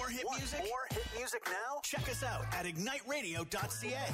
more hit music? More hit music now? Check us out at igniteradio.ca.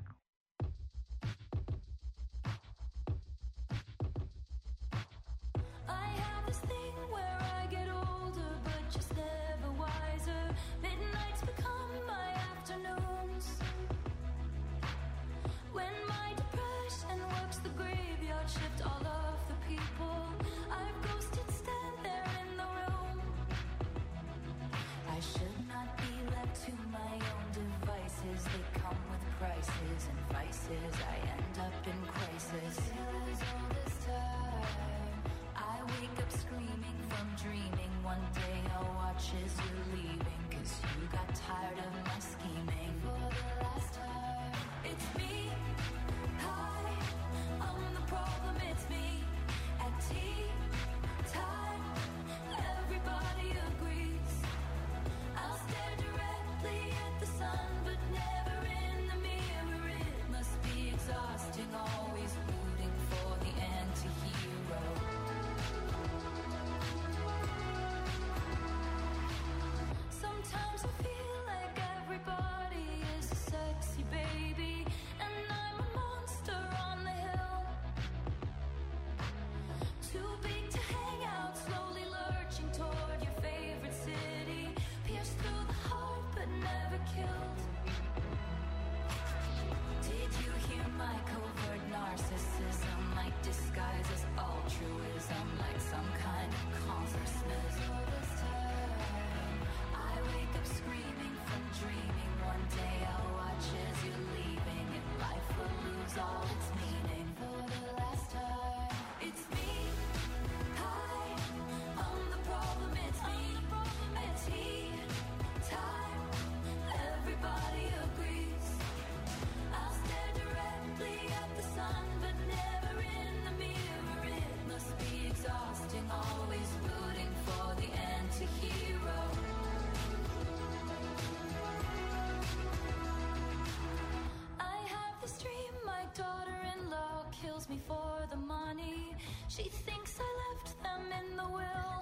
I end up in crisis. All this time, I wake up screaming from dreaming. One day I'll watch as you're leaving, 'cause you got tired of my scheming. For the last time, it's me. Hi, I'm the problem, it's me. At tea time, everybody agrees. I'll stare directly at the sun, but never in the mirror. It must be exhausting, always rooting for the anti-hero. Sometimes I feel like everybody is a sexy baby, and I'm a monster on the hill. Too big to hang out, slowly lurching toward your favorite city. Pierced through the heart, but never killed. Did you hear my covert narcissism? Like disguise as altruism, like some kind of consciousness. All this time, I wake up screaming from dreaming. One day I'll watch as you're leaving, and life will lose all its meaning. For the last time, it's me. Hi, I'm the problem, it's me. At tea time, everybody agrees. I'll stare directly at the sun, but never in the mirror. It must be exhausting, always rooting for the anti-hero. I have this dream, my daughter-in-law kills me for the money. She thinks I left them in the will.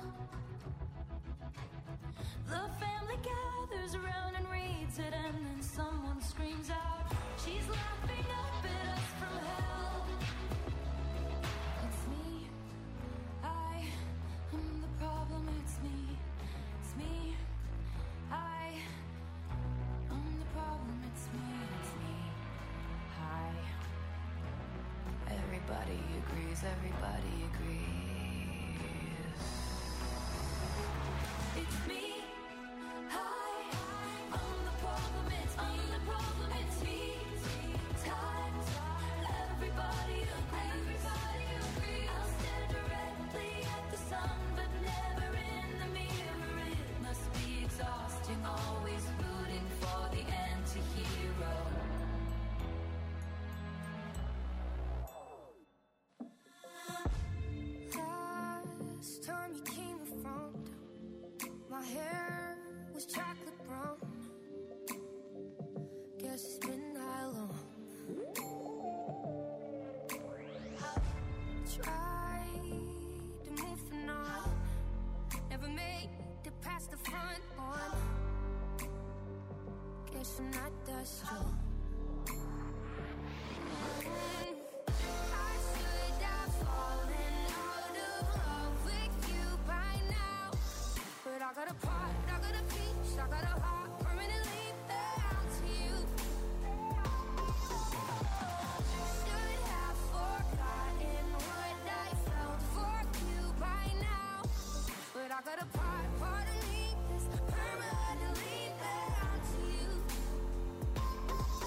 The family gathers around and reads it, and then someone screams out, she's laughing up at us from hell. It's me. I am the problem, it's me. It's me. I am the problem, it's me. It's me. Hi. Everybody agrees, everybody agrees. It's me. Hi, I'm the problem, it's me. I'm the problem, it's me. Time, everybody agrees. I'll stare directly at the sun, but never in the mirror. It must be exhausting, always rooting for the anti-hero. Last time you came around, my hair was chocolate brown. Guess it's been that long. Tried to move from on, never made it past the front one. Guess I'm not that strong. I should have fallen out of love with you by now, but I got a part, I got a piece, I got a heart permanently bound to you. Should have forgotten what I felt for you by now, but I got a part of me that's permanently bound to you.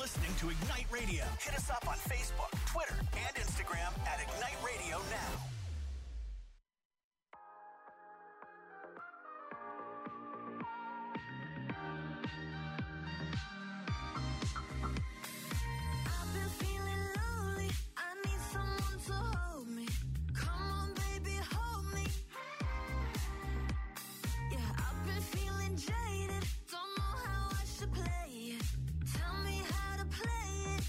listening to Ignite Radio. Hit us up on Facebook, Twitter, and Instagram at Ignite Radio Now. I've been feeling lonely. I need someone to hold me. Come on, baby, hold me. Yeah, I've been feeling jaded. Don't know how I should play it. Tell me how to play it.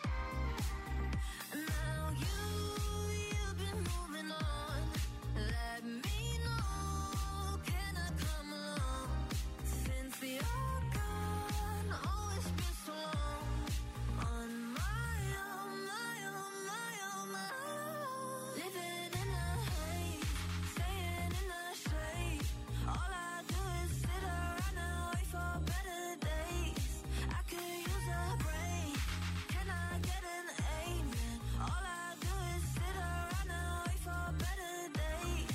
Now you've been moving on. Let me know. Can I come along? Since you're gone, oh, it's been so long. On my own, my own, my own, my own. Living in a haze, staying in the shade. All I do is sit around and wait for better days. I could use a break. Can I get an amen? All I do is sit around and wait for better days.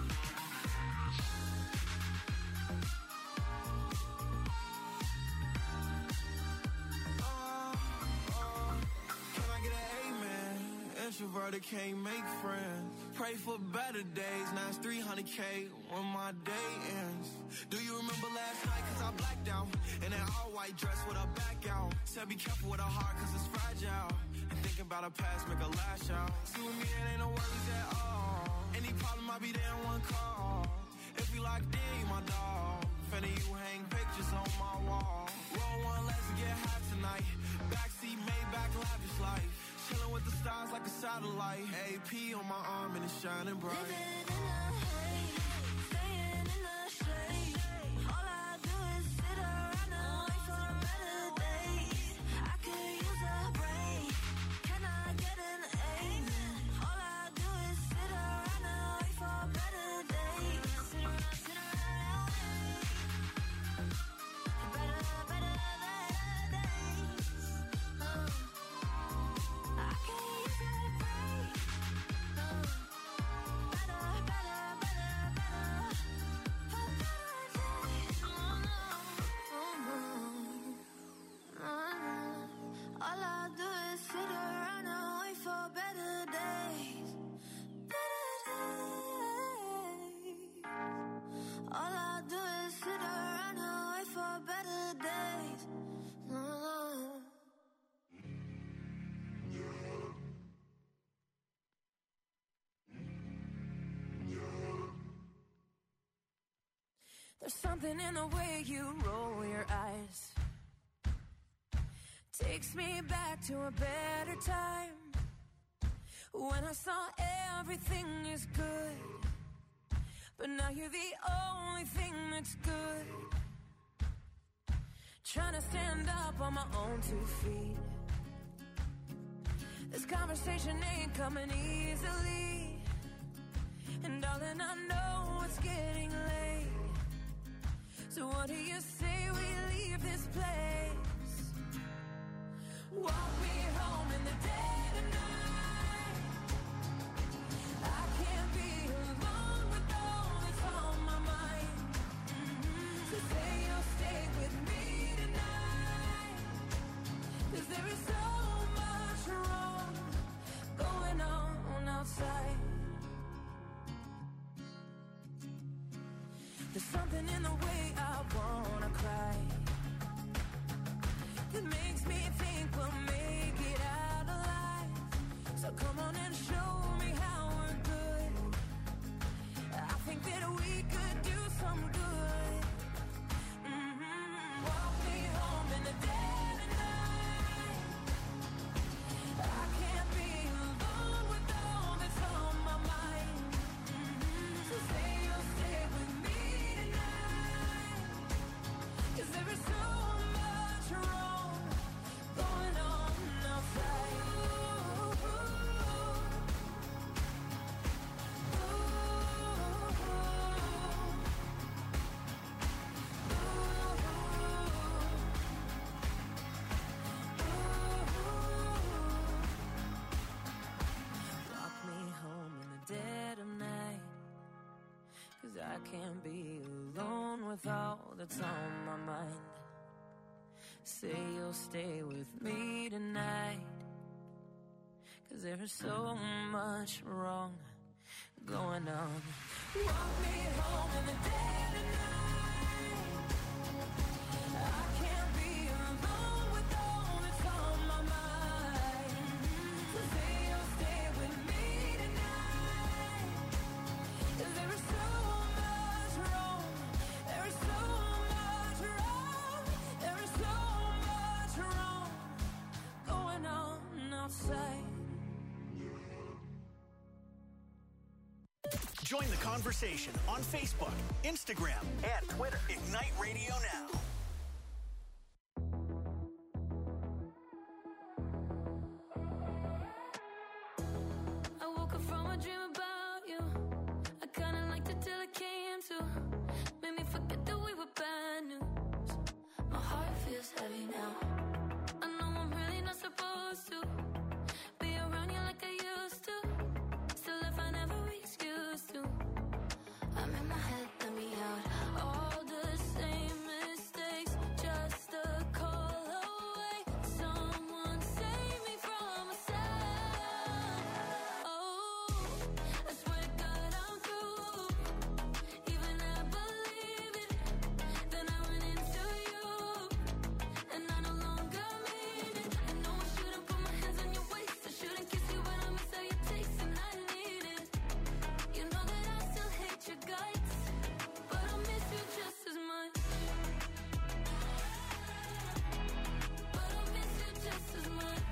Can I get an amen? Introverted can't make friends. Pray for better days. Now it's 300K when my day ends. Do you remember last night? Cause I blacked out in an all white dress with a back out. Said be careful with a heart cause it's fragile. And thinking about a past make a lash out. See with me it ain't no worries at all. Any problem I'll be there in one call. If we locked in, you my dog. Finna you hang pictures on my wall. Roll one, let's get high tonight. Backseat, Maybach, lavish life. Chilling with the stars like a satellite. AP on my arm and it's shining bright. Living in a haze, staying in the shade. All I do is sit around and wait for better days. I could use a break. Can I get an amen? All I do is sit around and wait for better days. Sit around and wait. Better days. I could use a break. Better for better days. All I do is sit around and wait for better days. Better days. All I do is sit around and wait for better days. There's something in the way you roll your eyes. Takes me back to a better time. When I saw everything is good. But now you're the only thing that's good. Trying to stand up on my own 2 feet. This conversation ain't coming easily. And darling, I know it's getting late. So what do you say we leave this place? Walk me home in the dead of night. I can't be alone with all that's on my mind. So say you'll stay with me tonight. 'Cause there is so much wrong going on outside. There's something in the way I wanna cry that makes me think we'll make it out alive. So come on and show me how we're good. I think that we could do some good. Walk me home in the dead of night. I can't be alone with all that's on my mind. So say you'll stay with me tonight. 'Cause there is so much wrong going on outside. Walk me home in the dead of night. 'Cause I can't be alone with all that's on my mind. say you'll stay with me tonight, 'cause there is so much wrong going on. Walk me home in the dead of night. I can't be alone with all that's on my mind. So say you'll stay with me tonight, 'cause there is so much wrong. There is so much wrong. There is so much wrong going on outside. Join the conversation on Facebook, Instagram, and Twitter. Ignite Radio Now. I woke up from a dream about you. I kinda liked it till it came to. Made me forget that we were bad news. My heart feels heavy now. I know I'm really not supposed to be around you like I used to. Still if I never excuse to. I'm in my head, let me out. All the same mistakes, just a call away. Someone save me from myself. Oh, I swear to God I'm through. Even I believe it. Then I went into you, and I no longer mean it. I know I shouldn't put my hands on your waist. I shouldn't kiss you, but I miss how you taste, and I need it. You know that I still hate your guts, but I miss you just as much. But I miss you just as much.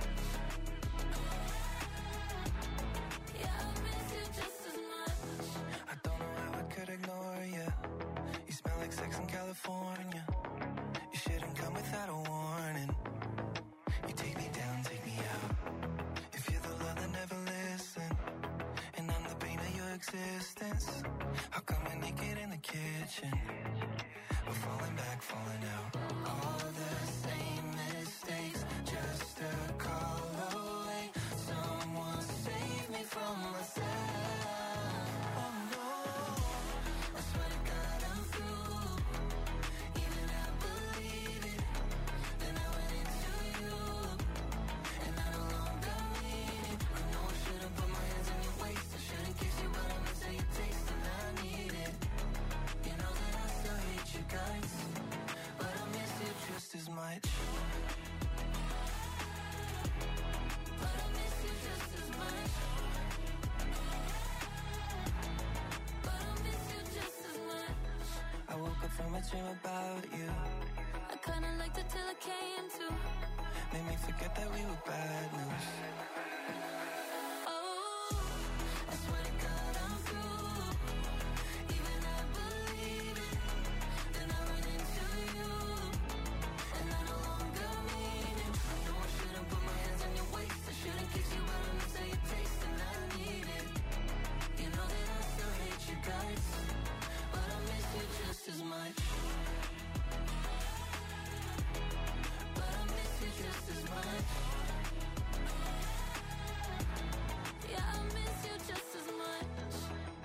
Yeah, I miss you just as much. I don't know how I could ignore you. You smell like sex in California. You shouldn't come without a warning. You take me down, take me out. If you're the love that never listened, and I'm the pain of your existence, how come we're naked in the kitchen? We're falling back, falling out. All the same mistakes, just a call away. Someone save me from myself. Oh no, I swear to God I'm through. Even I believe it. Then I went into you, and I no longer mean it. I know I shouldn't put my hands on your waist. I shouldn't kiss you, but I miss how you taste, and I need it. You know that I still hate you guys, but I miss you just as much. But I miss you just as much. But I miss you just as much. I woke up from a dream about you. I kinda liked it till it came to. Made me forget that we were bad news. Oh, I swear to God I'm through. Even I believe it. Then I went into you, and I no longer mean it. I know I shouldn't put my hands on your waist. I shouldn't kiss you, but I miss how you taste, and I need it. You know that I still hate you guys, but I miss you just as much. But I miss you just as much. Yeah, I miss you just as much.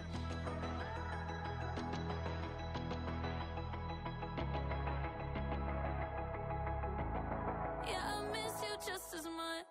Yeah, I miss you just as much.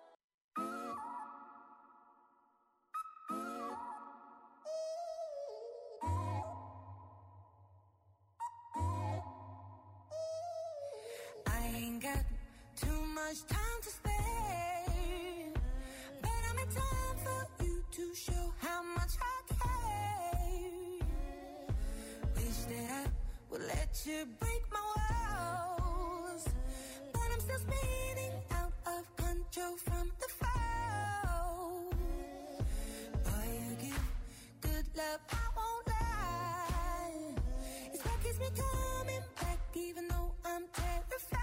I ain't got too much time to spare, but I'm in time for you to show how much I care. Wish that I would let you break my walls, but I'm still spinning out of control from the fall. Boy, you give good love, I won't lie. It's what keeps me coming back, even though I'm terrified.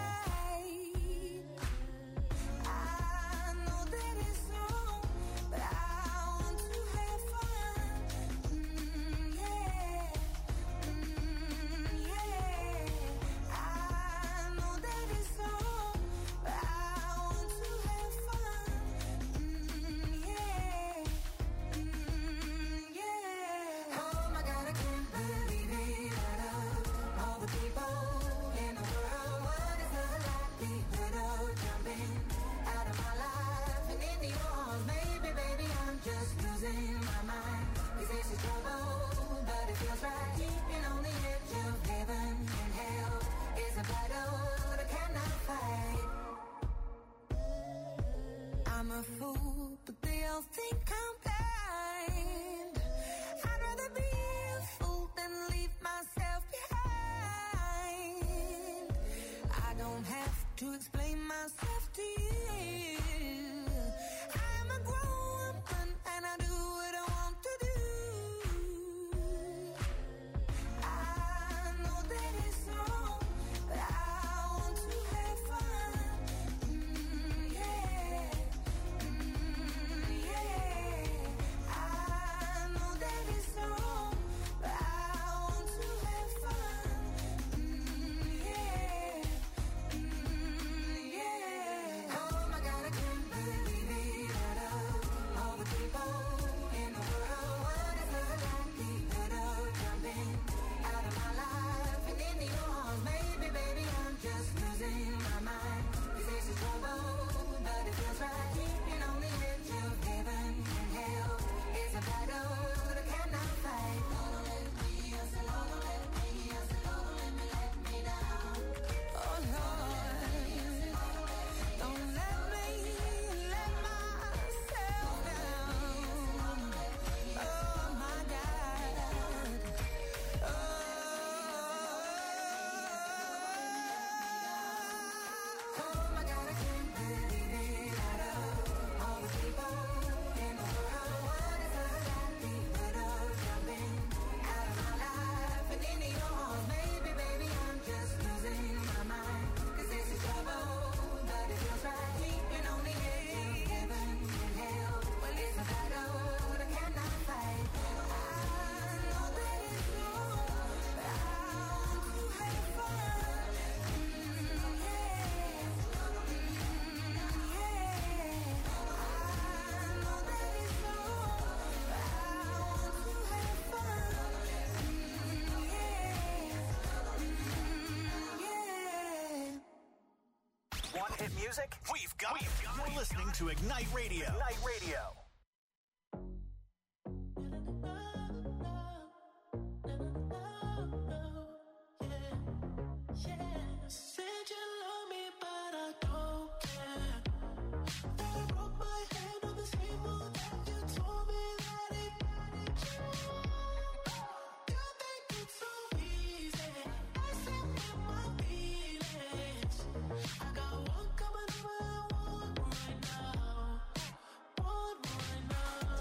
I know that it's wrong, but I want to have fun. Yeah. but they all think I'm blind. I'd rather be a fool than leave myself behind. I don't have to explain myself to you. I'm a grown woman and I do what I want to do. I know that it's wrong, but I want to have fun. Yeah. Yeah. I know that it's wrong, but I want to have fun. Yeah. Yeah. Oh my God, I can't believe it. Out of all the people in the world, what is love like? The thought of jumping out of my life and into your arms, maybe, baby, I'm just losing my mind. 'Cause this is trouble, but it feels right. Keeping on the edge of heaven and hell is a battle that I cannot fight. Don't let me, I said, don't let me, I said, don't let me down. Oh Lord, don't let me let myself down. Oh my God. Oh my God, I can't believe it. Out of all the people in the world, what is love like? The thought of jumping out of my life and into your arms, maybe, baby, I'm just losing my mind. 'Cause this is trouble, but it feels right. Keeping on the edge of heaven and hell. Well, it's a battle that I cannot fight. I know that it's wrong, but I want to have fun. Yeah. I know that it's wrong, but I want to have fun. Yeah. Want hit music? We've got it. You're listening to Ignite Radio. Ignite Radio. Said you love me, but I don't care. That I broke my hand on the table, that you told me that it you think it's so easy. I said with my feelings. I got one coming over and one right now. One right now.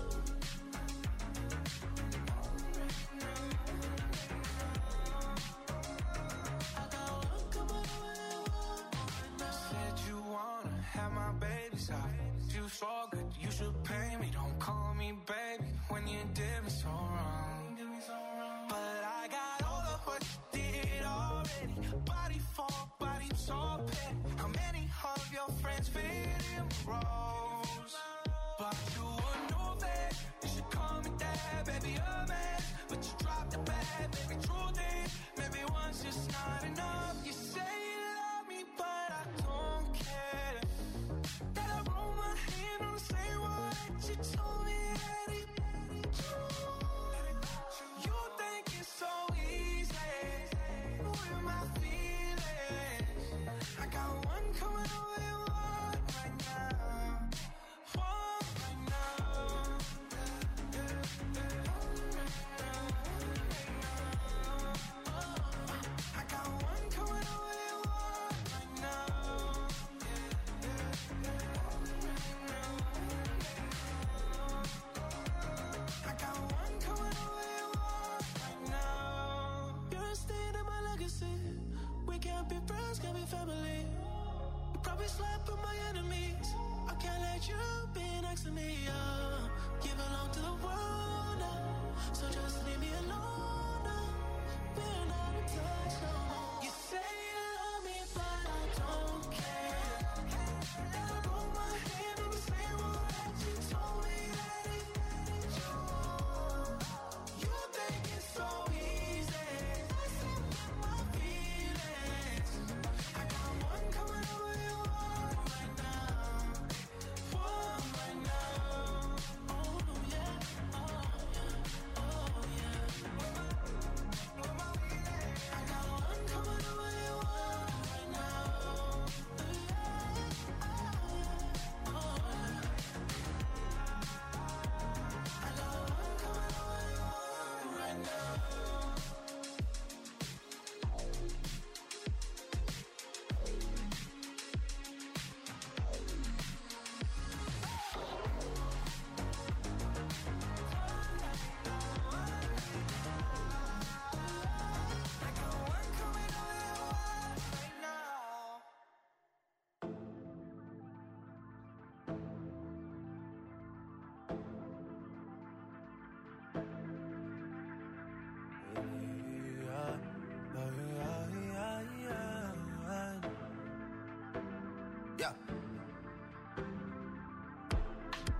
I got one coming over and one right now. Said you wanna have my baby's eye. You so good, you should pay me. Don't call me baby when you did me so wrong. But I got all of what you did already. Body for body, I'm so petty. How many of your friends fit in roles? But you would know that you should call me dad, baby, a man. But you dropped the bag, baby, truth is, maybe one's just not enough. You say you love me, but I don't care. That I roll my hand on the same one that you told me that it you think it's so easy with my feelings. I got one coming over and one right now. One right now. I got one coming over and one right now. I got one coming over and one right now. You're a stain in my legacy. We can't be friends, can't be family. You probably slept with my enemies. I can't let you be next to me. You belong to the world now, so just leave me alone now. We're not in touch no more. You say you love me, but I don't care. And I broke my hand on the same one that you told me that it you think it's so easy. I said with my feelings. I got one coming over and one right now. One right now.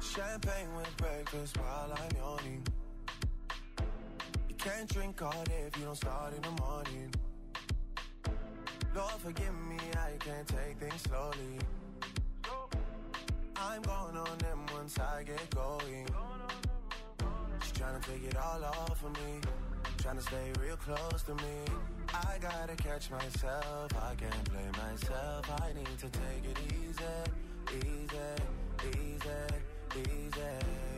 Champagne with breakfast while I'm yawning. You can't drink all day if you don't start in the morning. Lord forgive me, I can't take things slowly. I'm going on them once I get going. She's trying to take it all off of me, trying to stay real close to me. I gotta catch myself, I can't blame myself. I need to take it easy, easy, easy, easy,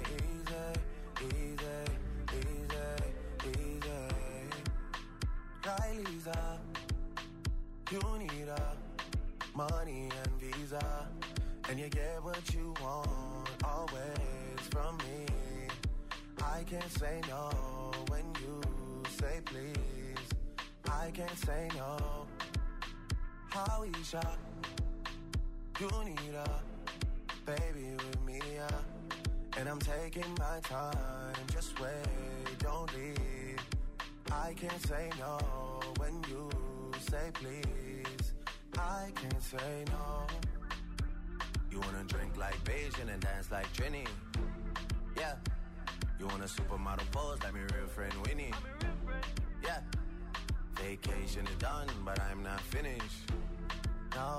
easy, easy, easy, easy. Kylie's you need money and visa, and you get what you want always from me. I can't say no when you say please. I can't say no. Howeisha, you need baby with me, and I'm taking my time. Just wait, don't leave. I can't say no when you say please. I can't say no. You wanna drink like Beijing and dance like Trini? Yeah. You want a supermodel pose like my real friend Winnie? Yeah. Vacation is done, but I'm not finished. No.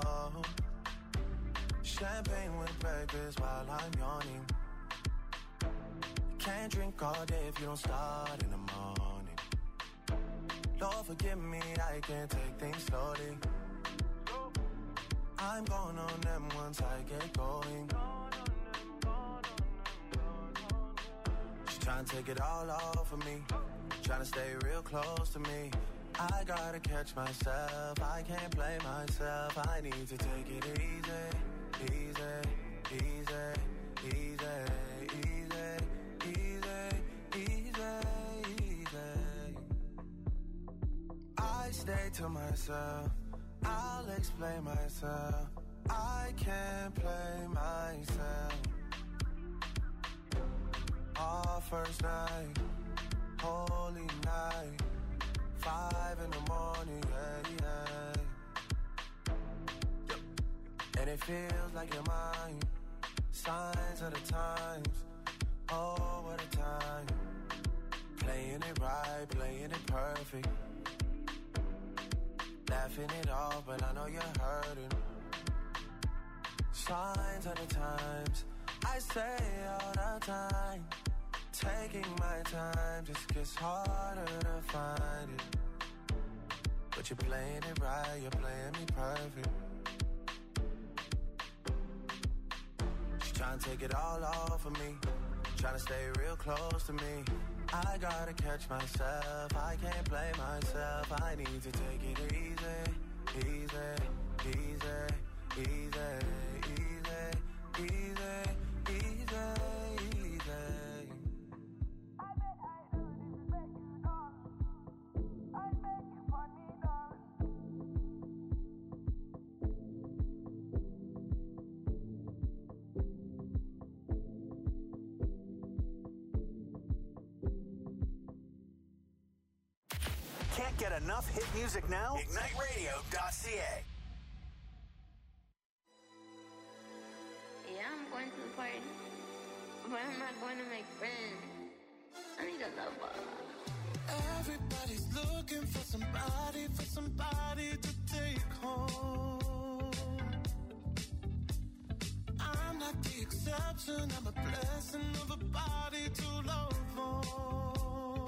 Champagne with breakfast while I'm yawning. You can't drink all day if you don't start in the morning. Lord forgive me, I can't take things slowly. I'm going on them once I get going. She's trying to take it all off of me, trying to stay real close to me. I gotta catch myself, I can't blame myself. I need to take it easy, easy, easy, easy, easy, easy, easy, easy. I stay to myself, I'll explain myself. I can't play myself. Our first night, holy night, 5 in the morning, yeah, yeah. And it feels like you're mine. Signs of the times, oh what a time. Playing it right, playing it perfect. Laughing it off, but I know you're hurting. Signs of the times, I say all the time. Taking my time just gets harder to find it. But you're playing it right, you're playing me perfect. She's trying to take it all off of me, trying to stay real close to me. I gotta catch myself, I can't blame myself. I need to take it easy, easy, easy, easy, easy, easy, easy, easy. Can't get enough hit music now? IgniteRadio.ca. Yeah, I'm going to the party, but I'm not going to make friends. I need a lover. Everybody's looking for somebody to take home. I'm not the exception, I'm a blessing of a body to love on.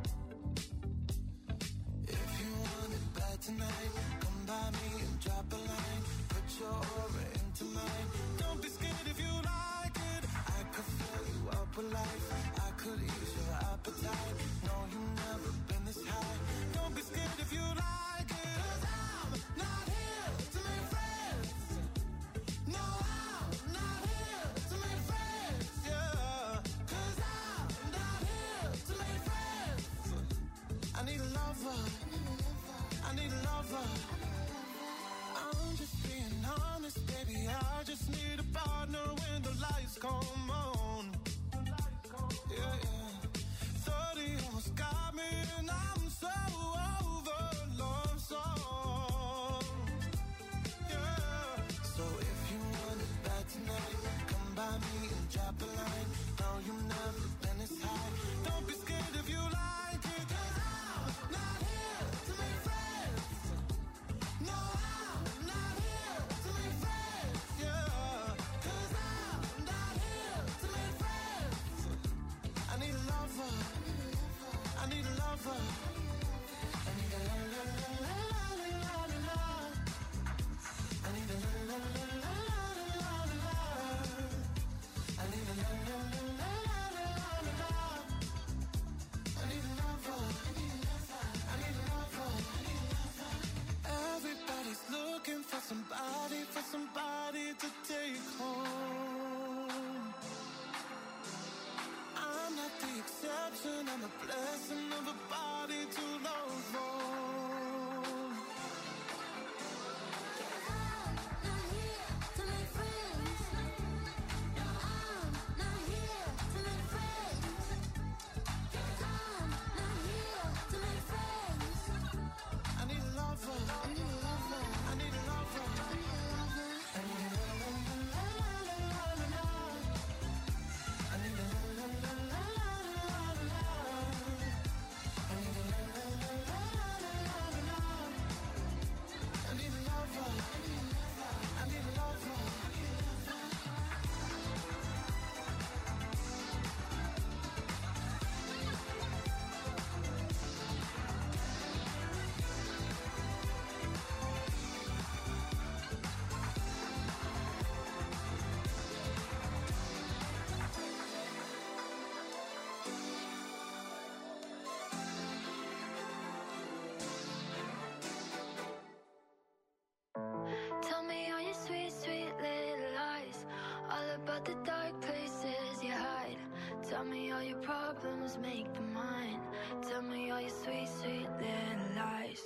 If you want it bad tonight, come by me and drop a line. Put your aura into mine. Don't be scared if you like it. I could fill you up with life. I could ease your appetite. No, you've never been this high. Don't be scared if you like it. 'Cause I'm not here to make friends. No, I'm not here to make friends. Yeah. 'Cause I'm not here to make friends. I need a lover. I need a lover. I'm just being honest, baby. I just need a partner when the lights come on. Yeah, yeah. 30 almost got me, and I'm so over love song. Yeah. So if you want it bad tonight, come by me and drop a line. and the blessing of a body to love for. Tell me all your sweet, sweet little lies, all about the dark places you hide. Tell me all your problems, make them mine. Tell me all your sweet, sweet little lies.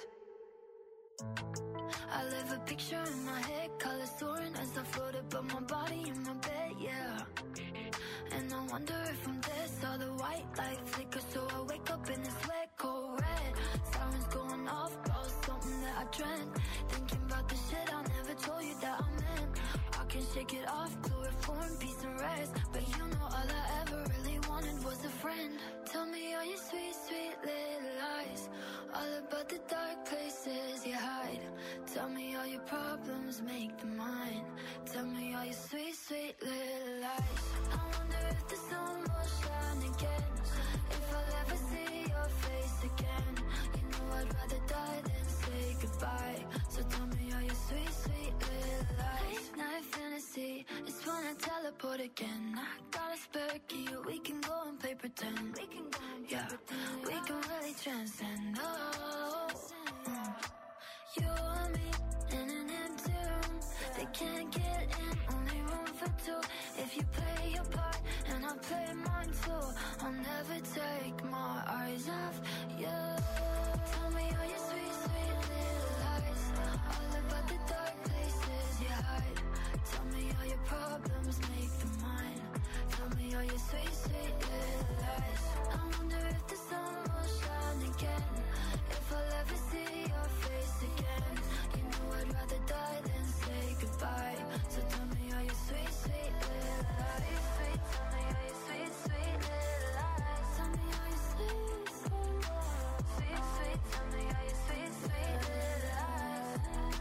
I live a picture in my head, colors soaring as I float above my body in my bed, yeah. And I wonder if I'm dead, saw the white light flicker, so I wake up in this wet, cold red. Sirens going off, about something that I dreamt. Thinking about the shit I never told you that I meant. I can shake it off, chloroform, peace and rest. But you know all I ever really wanted was a friend. Tell me all your sweet, sweet little lies, all about the dark places you hide. Tell me all your problems, make them mine. Tell me all your sweet, sweet little lies. I wonder if the sun will shine again, if I'll ever see your face again. You know I'd rather die than say goodbye. So tell me all your sweet, sweet little lies. Late night fantasy, it's when I teleport again. I got a spare key, we can go and play pretend. We can go and play pretend. We can really transcend. Oh, you and me in an empty room. They can't get in, only room for two. If you play your part and I play mine too, I'll never take my eyes off you. Tell me all your sweet, sweet little lies, all about the dark places you hide. Tell me all your problems, make them mine. Tell me all your sweet, sweet little lies. I wonder if the sun will shine again, if I'll ever see your face again. You know I'd rather die than say goodbye. So tell me all your sweet, sweet little lies. Sweet, tell me all your sweet, sweet little lies. Tell me all your sweet, sweet lies. Sweet, sweet, tell me all your sweet, sweet little lies.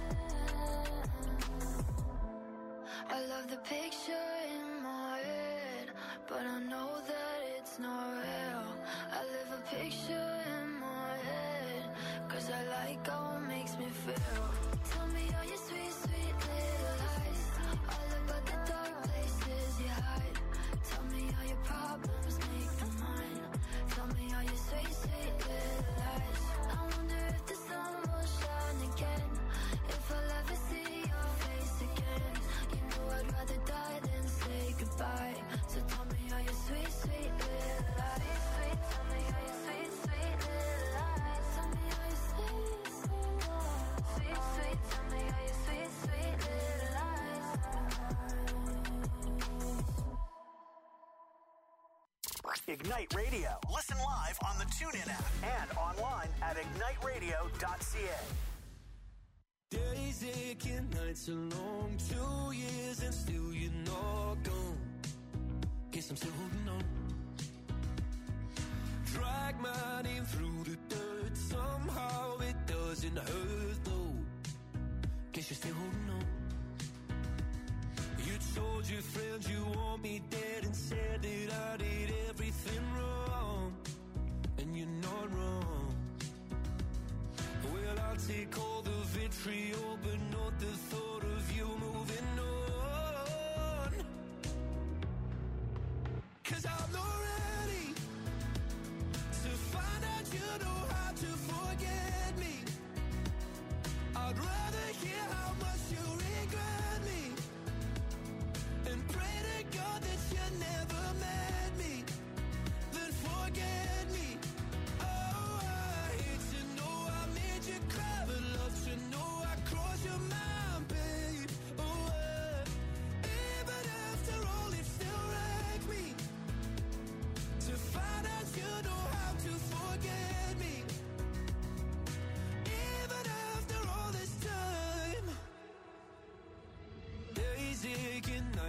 I love the picture in my head, but I know that it's not real. I live a picture in my head, 'cause I like how it makes me feel. Tell me all your sweet, sweet little lies, all about the dark places you hide. Tell me all your problems, make them mine. Tell me all your sweet, sweet little lies. I wonder if the sun will shine again, if I'll ever see your face again. You know I'd rather die than say goodbye. So tell me all your sweet, sweet little lies. Sweet, tell me all your sweet, sweet little lies. Tell me all your sweet, sweet lies. Sweet, sweet, tell me all your sweet, sweet little lies. Ignite Radio. Listen live on the TuneIn app and online at igniteradio.ca. Days aching, nights are long, 2 years and still you're not gone. Guess I'm still holding on. Drag my name through the dirt, somehow it doesn't hurt though. Guess you're still holding on. You told your friends you want me dead and said that I did everything wrong, and you're not wrong. Well, I'll take all the vitriol, but not the thought of you moving on. 'Cause I'm not ready to find out you know how to forget me. I'd rather hear how much you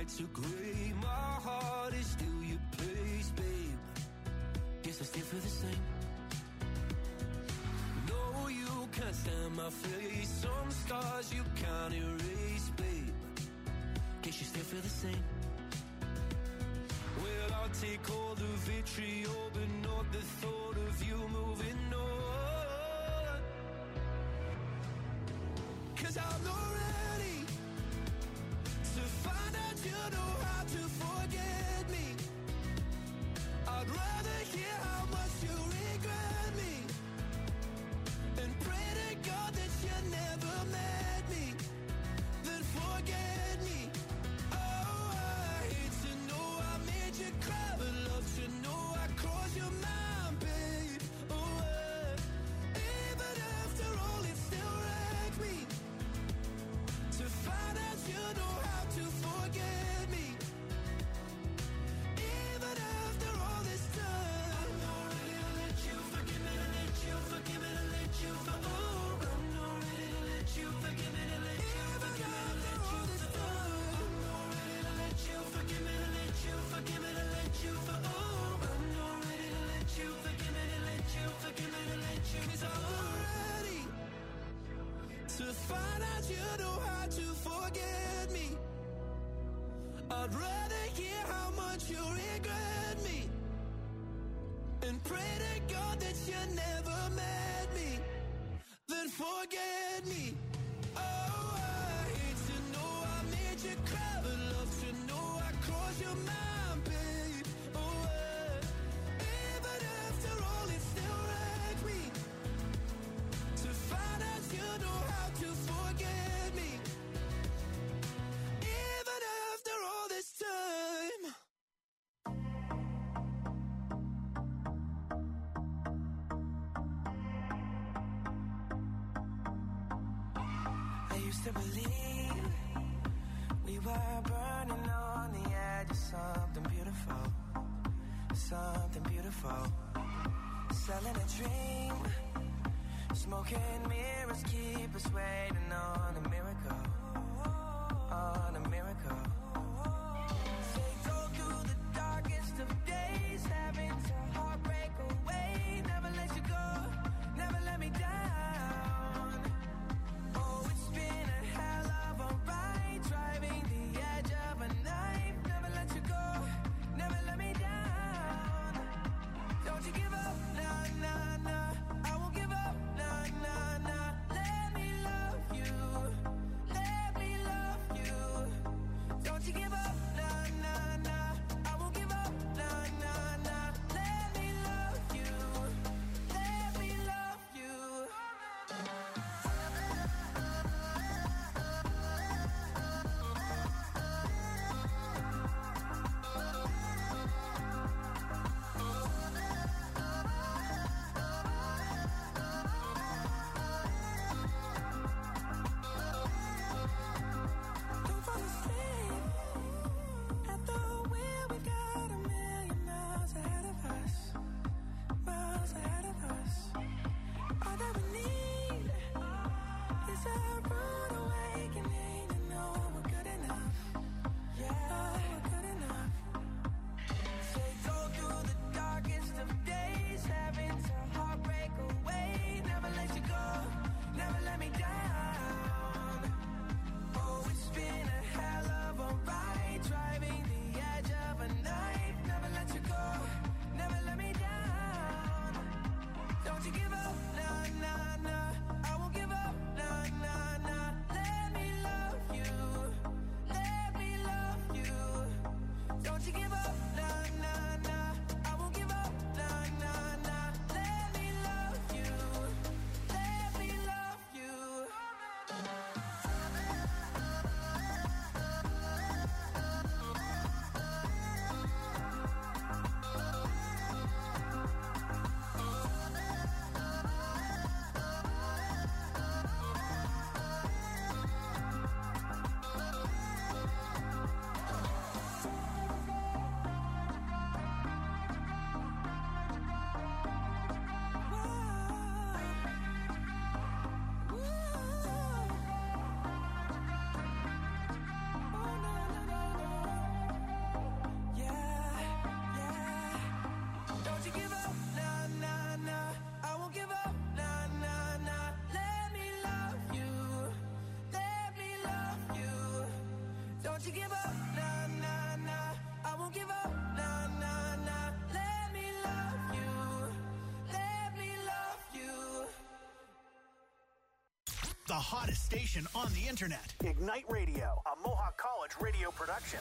nights are grey, my heart is still your place, babe. Guess I still feel the same. No, you can't stand my face. Some scars you can't erase, babe. Guess you still feel the same. Well, I'll take all the vitriol, but not the thought of you moving on. 'Cause I'm not ready to find out you know how to forget me. I'd rather hear how much you regret me and pray to God that you never met me, then forget me. Oh, I hate to know I made you cry, but love to know I crossed your mind, babe. Oh, even after all, it still wrecks me to find out you know how to forget me. Even after all this time, I'm not ready to let you forgive me, to let you forgive me, to let you forgive me. Oh, I'm not ready to let you forgive me, to let you forgive me, to let you forgive me. I'm not ready to let you forgive me, to let you forgive me, to let you forgive me. Oh, I'm not ready to let you forgive me, to let you forgive me, to let you. 'Cause I'm not ready to find out you know how to forget me. I'd rather hear how much you regret me and pray to God that you never met me, then forget me. Oh, I hate to know I made you cry, but love to know I crossed your mind, babe. Oh, even after all, it still wrecks me to find out you know how to forget me. Even after all this time. I used to believe we were burning on the edge of something beautiful, something beautiful. Selling a dream, smoking mirrors keep us waiting on a miracle, on a miracle. They go through the darkest of days, having to heartbreak away. Never let you go, never let me down. Oh, it's been a hell of a ride, driving the edge of a knife. Never let you go, never let me down. Don't you give up, nah, nah, nah. I won't give up, nah, nah, nah. Let me love you, let me love you. Don't to give up, nah, nah, nah. I won't give up, nah, nah, nah. Let me love you. Let me love you. The hottest station on the internet. Ignite Radio, a Mohawk College radio production.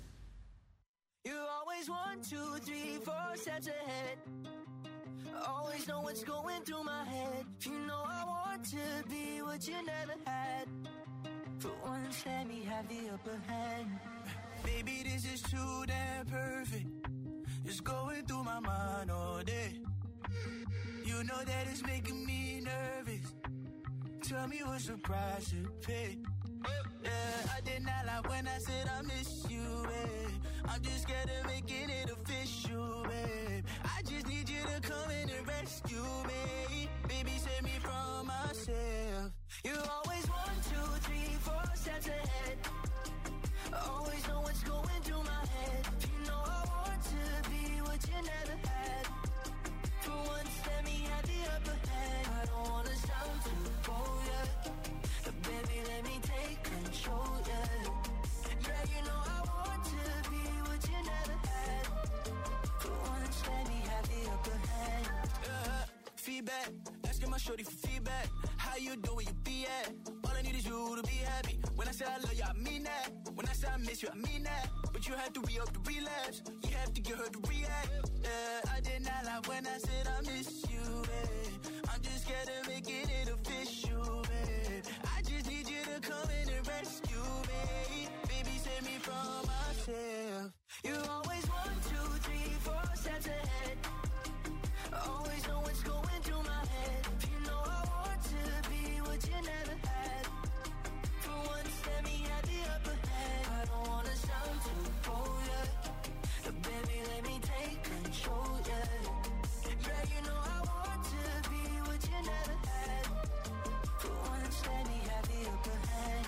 You always 1, 2, 3, 4 steps ahead. Always know what's going through my head. You know I want to be what you never had. For once, let me have the upper hand. Baby, this is too damn perfect. It's going through my mind all day. You know that it's making me nervous. Tell me what's the price to pay. Yeah, I did not lie when I said I miss you, babe. I'm just scared of making it official, babe. I just need you to come in and rescue me. Baby, save me from myself. You're always 1, 2, 3, 4 steps ahead. Always know what's going through my head. You know I want to be what you never had. For once, let me have the upper hand. I don't wanna sound too bold, yeah. But baby, let me take control, yeah. Yeah, you know I want to be what you never had. For once, let me have the upper hand. Feedback, asking my shorty for feedback. How you doing, you be at? All I need is you to be happy. When I say I love you, I mean that. When I say I miss you, I mean that. But you have to re-up the relapse. You have to get her to react. I did not lie when I said I miss you, babe. I'm just scared of making it official, babe. I just need you to come in and rescue me. Baby, save me from myself. You're always 1, 2, 3, 4 steps ahead. Always know what's going through my head. You know I want to be what you never had. For once, let me have the upper hand. I don't wanna sound too bold, yeah. But baby, let me take control, yeah. Yeah, you know I want to be what you never had. For once, let me have the upper hand.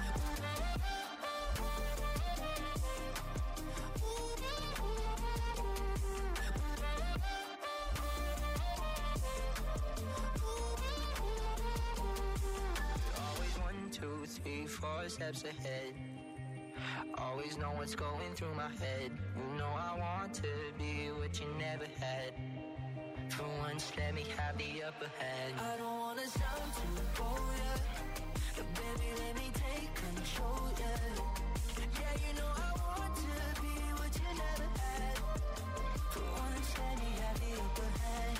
Always 1, 2, 3, 4 steps ahead. Always know what's going through my head. You know I want to be what you never had. For once, let me have the upper hand. I don't wanna sound too bold, yeah. But baby, let me take control, yeah. Yeah, you know I want to be what you never had. For once, let me have the upper hand.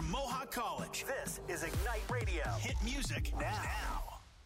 from Mohawk College. This is Ignite Radio. Hit music now.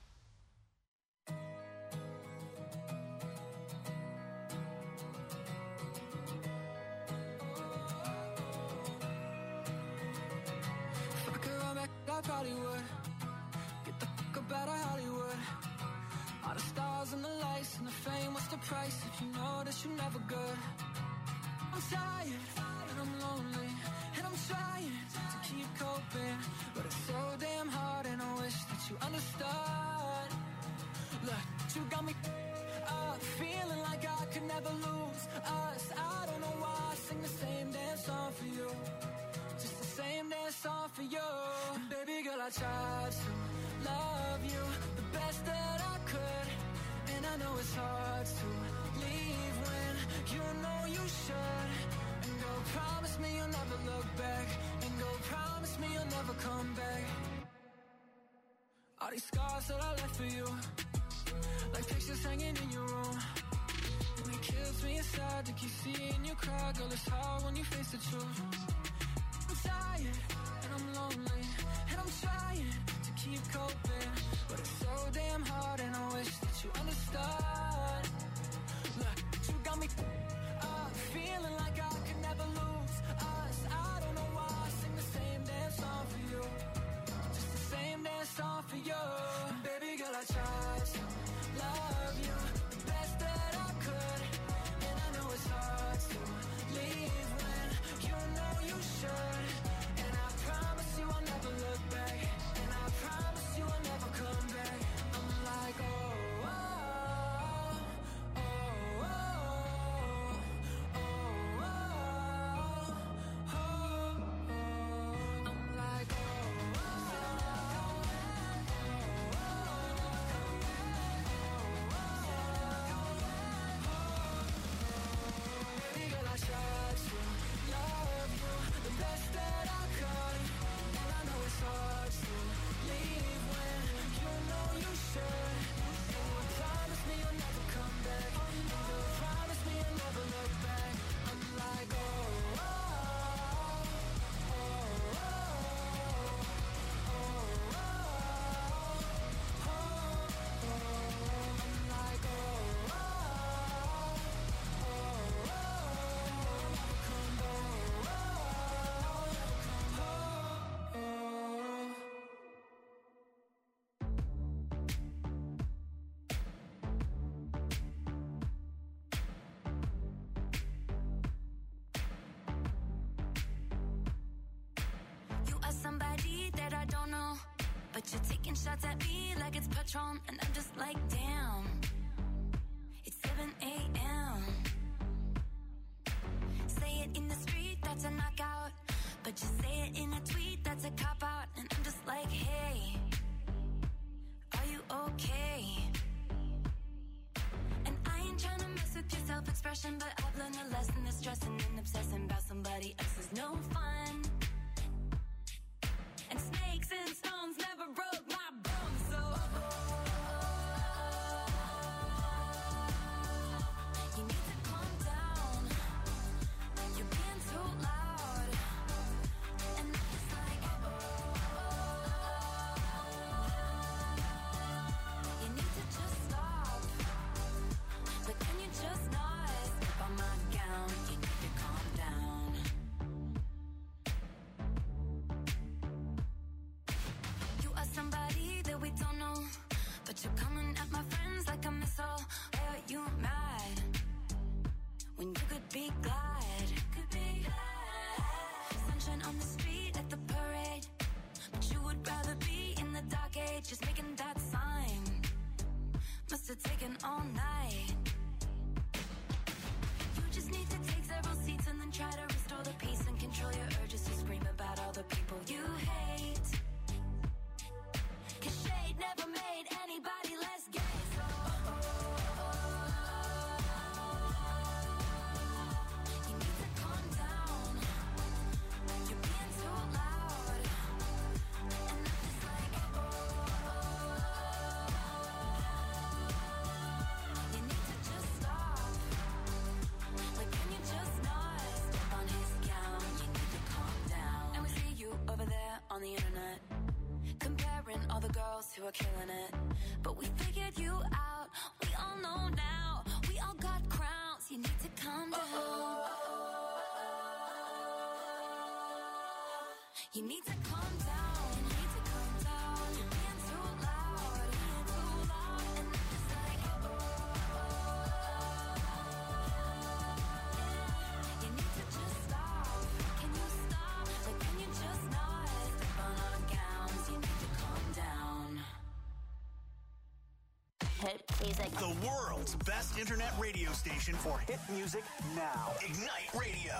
If I could run back, I probably would. Get the fuck up out of Hollywood. All the stars and the lights and the fame, what's the price if you know that you're never good? I'm tired and I'm lonely and I'm trying to keep coping, but it's so damn hard and I wish that you understood. Look, you got me up, feeling like I could never lose us. I don't know why I sing the same damn song for you, just the same damn song for you. And baby girl, I tried to love you the best that I could, and I know it's hard to leave when you know you should. And go promise me you'll never look back, and go promise me you'll never come back. All these scars that I left for you, like pictures hanging in your room, and it kills me inside to keep seeing you cry. Girl, it's hard when you face the truth. I'm tired and I'm lonely and I'm trying to keep coping, but it's so damn hard and I wish that you understood. Look, you got me up, feeling like I could never lose us. I don't know why I sing the same damn song for you, just the same damn song for you. And baby girl, I tried to love you the best that I could, and I know it's hard to leave when you know you should. And I promise you I'll never look back, and I promise you I'll never come back. I'm like, oh, oh, oh, oh, oh, oh, oh. I'm like, oh, baby girl, I tried to love you the best that I could, and I know it's hard to leave when you know you should. And you promise me you'll never come back, and you promise me you'll never look back. I'm like, oh, oh, oh, oh, oh, oh, oh, oh. I'm like, oh, oh, oh, oh, come back, oh, oh. You are somebody that I don't know, but you're taking shots at me like it's Patron, and I'm just like, damn. It's 7 a.m. Say it in the street, that's a knockout, but you say it in a tweet, that's a cop-out, and I'm just like, hey, are you okay? And I ain't trying to mess with your self-expression, but I've learned a lesson that stressing and obsessing about somebody else is no fun. And snakes and stones never broke my bones, so you need to calm down. You're being too loud, and I'm just like, you need to just stop. But can you just not slip on my gown? You need to calm down. You are somebody that we don't know, but you're coming at my friends like a missile. Why are you mad when you could be glad? Could be glad. Sunshine on the street at the parade, but you would rather be in the dark age, just making that sign. Must have taken all night. You just need to take several seats and then try to restore the peace and control your urges to scream about all the people you hate. 'Cause shade never made anybody less gay, so you need to calm down. You're being too loud, and I'm just like, you need to were killing it, but we figured you out. We all know now, we all got crowns. You need to calm down. You need to calm down. You need to calm down. You're being too loud, and I'm just like, you need to just stop. Can you stop? Like, can you just not step on our gowns? You need to calm down. Hit music. The world's best internet radio station for hit music now. Ignite Radio.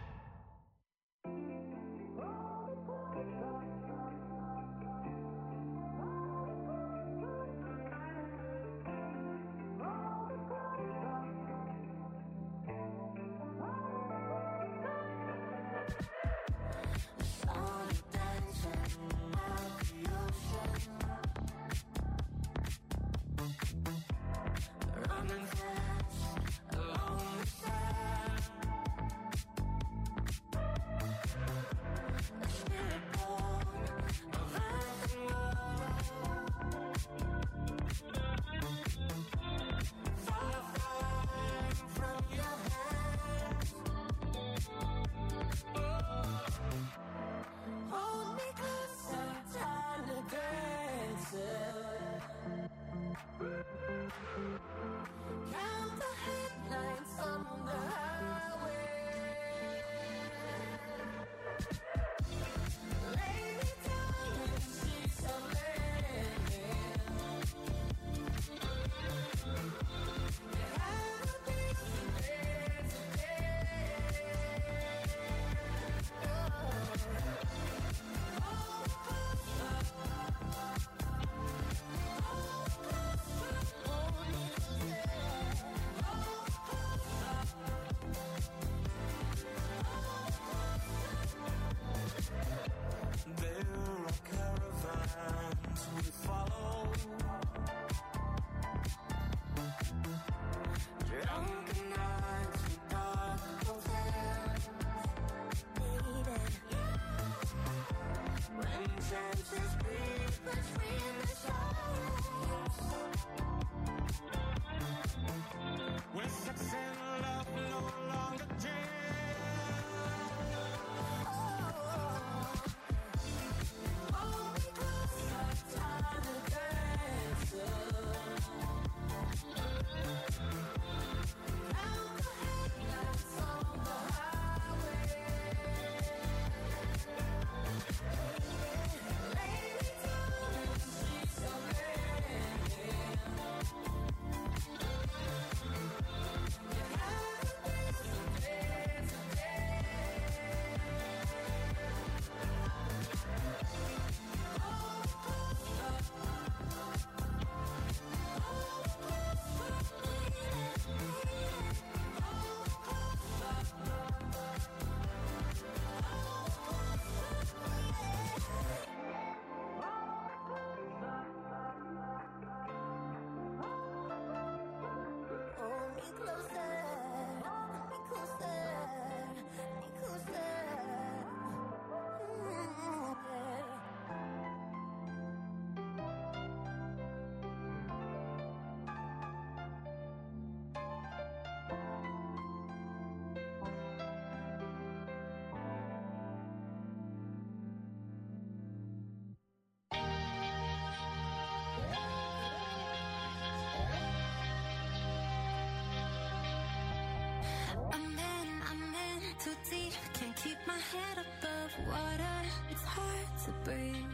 Too deep, can't keep my head above water. It's hard to breathe.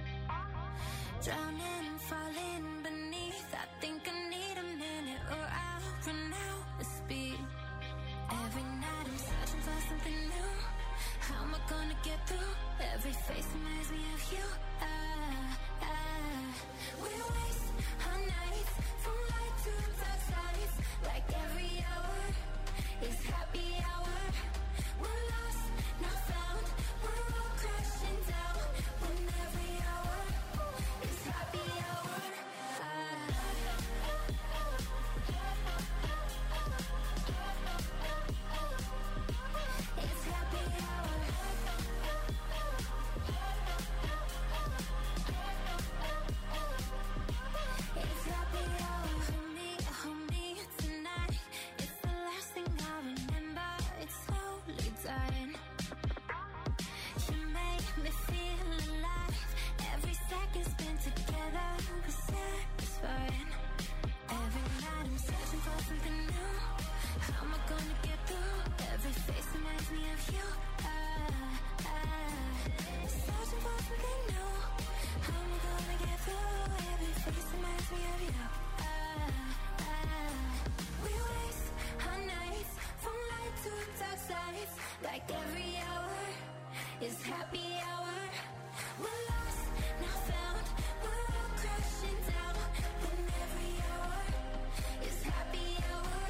Drowning, falling beneath. I think I need a minute or I'll run out of speed. Every night I'm searching for something new. How am I gonna get through? Every face reminds me of you. We waste our nights from light to dark sides. Like every hour is happy hour. We're lost, not found. We're all crashing down. When every hour is happy hour. It's happy hour. like every hour is happy hour. We're